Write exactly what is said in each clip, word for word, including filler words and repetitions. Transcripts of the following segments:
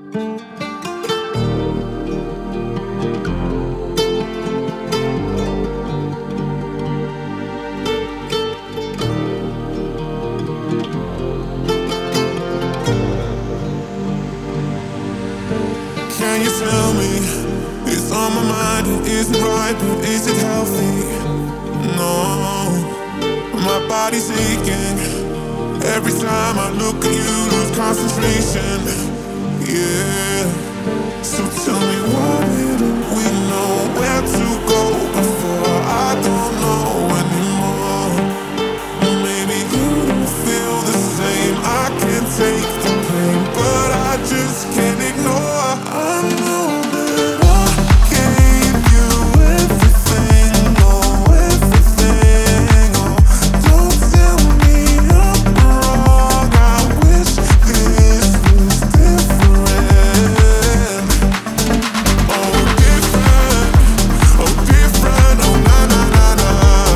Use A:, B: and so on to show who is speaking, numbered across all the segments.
A: Can you tell me, it's on my mind, it isn't right, but is it healthy? No, my body's aching. Every time I look at you, lose concentration. Yeah, so tell me, why didn't we know where to go before? I don't know anymore. Maybe you don't feel the same. I can't take the pain, but I just can't ignore. I know that I gave you everything, oh everything. Oh, don't tell me I'm wrong. I wish this was different. Oh different, oh different, oh na na na na.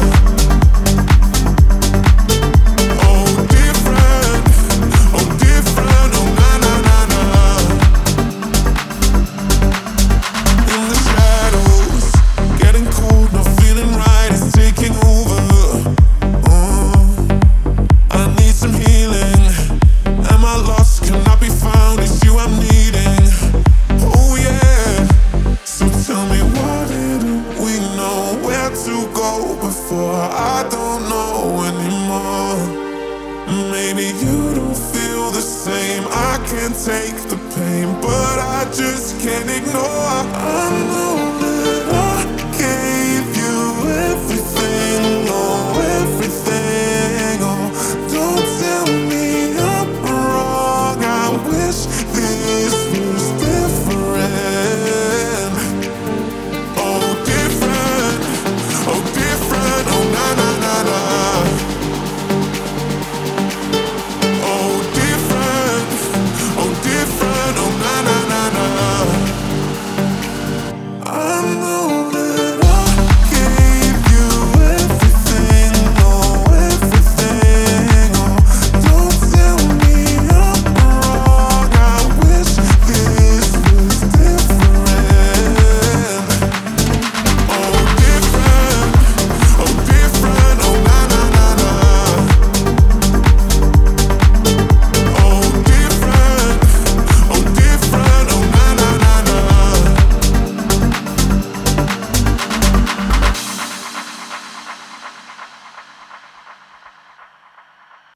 A: Oh different, oh different, oh na na na na. In the shadows, getting cold, not feeling right, it's taking over. Oh, I need some healing. Am I lost? Cannot be found. It's you I'm needing. Oh yeah. So tell me, why didn't we know where to go before? I don't know anymore. Maybe you don't feel the same. I can't take the pain, but I just can't ignore. I know